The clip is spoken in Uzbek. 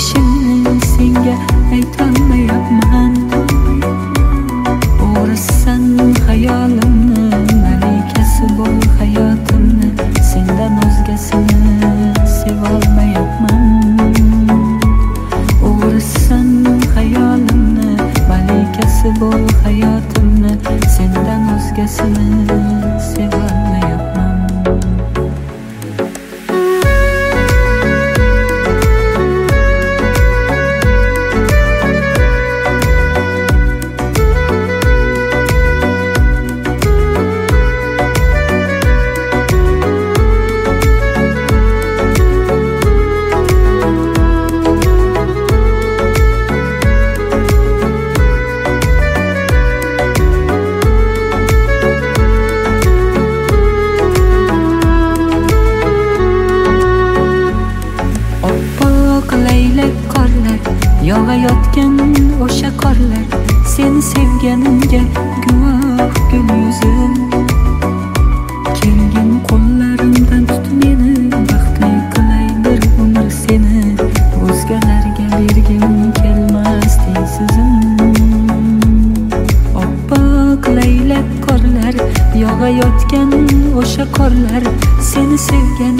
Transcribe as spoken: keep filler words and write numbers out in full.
ishimni senga aytolmayapman. O'rasan hayolimni, malikasi bo'l hayotimni, sendan o'zgasini sevolmayapman. O'rasan hayolimni, malikasi bo'l hayotimni, sendan o'zgasini sevolmayapman. Yog'ayotgan o'sha qorlar, seni sevganimga guvoh gul yuzim. Kelgin qo'llarimdan tut meni, baxtli qilay bir umr seni, o'zgalarga bergim kelmas tengsizim. Oppoq laylak qorlar, yog'ayotgan o'sha qorlar, seni sevgan